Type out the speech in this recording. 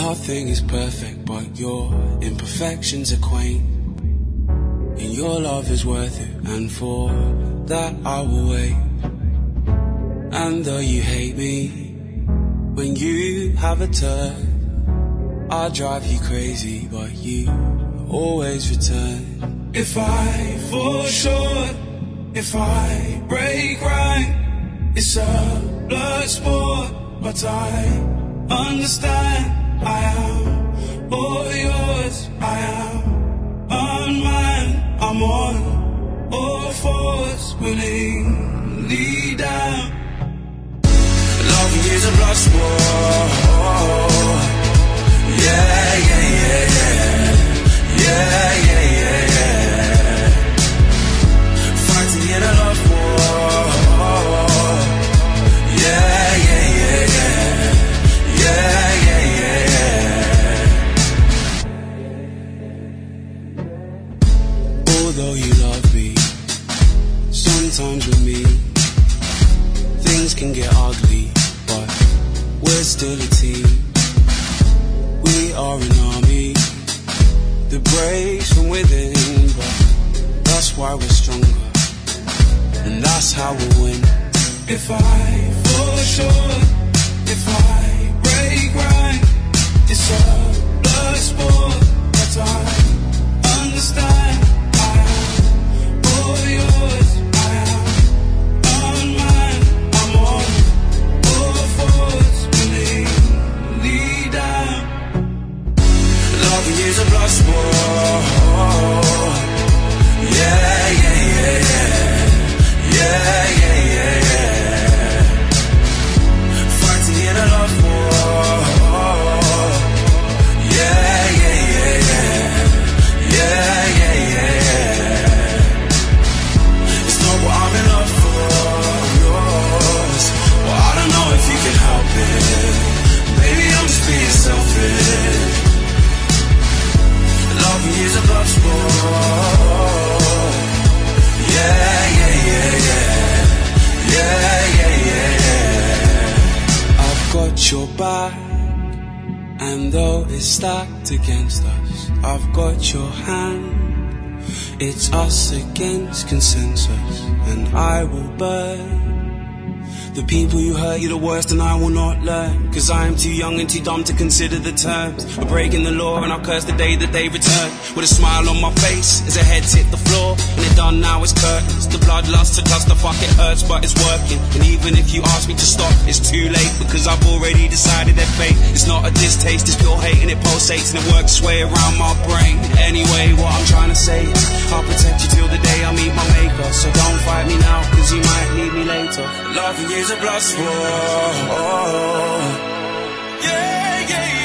Nothing is perfect, but your imperfections are quaint. And your love is worth it, and for that I will wait. And though you hate me, when you have a turn, I'll drive you crazy, but you always return. If I fall short, if I break right, it's a blood sport, but I understand. I am all yours, I am unmanned. I'm on all fours, willingly down. Loving is a blood sport. Yeah, yeah, yeah, yeah. Yeah, yeah, yeah, yeah. Fighting in a love war. Yeah, yeah, yeah, yeah. Yeah, yeah, yeah, yeah. Although you love me, sometimes with me things can get ugly, but we're still a team. We are an army that breaks from within, but that's why we're stronger, and that's how we'll win. If I fall short, if I break right, it's a blood sport, but I understand. I am all yours, I am unmanned. I'm on all fours, willingly down. Loving is a blood sport. Yeah, yeah, yeah, yeah. Yeah, yeah, yeah, yeah. Fighting in a love war. Yeah, yeah, yeah, yeah. Yeah, yeah, yeah, yeah. It's not what I'm in love for, yours. Well, I don't know if you can help it. Maybe I'm just being selfish. Loving is a blood sport. Yeah, yeah, yeah, yeah. Yeah, yeah, yeah, yeah. I've got your back, and though it's stacked against us, I've got your hand. It's us against consensus, and I will burn. The people you hurt, you're the worst, and I will not learn. Cause I am too young and too dumb to consider the terms of breaking the law, and I'll curse the day that they return. With a smile on my face as their heads hit the floor, and it's done now, it's curtains. The bloodlust to dust, the fuck it hurts, but it's working. And even if you ask me to stop, it's too late, because I've already decided their fate. It's not a distaste, it's pure hate, and it pulsates, and it works its way around my brain. Anyway, what I'm trying to say is, I'll protect you till the day I meet my maker. So don't fight me now, cause you might need me later. Loving is a blood sport. Yeah, yeah, yeah.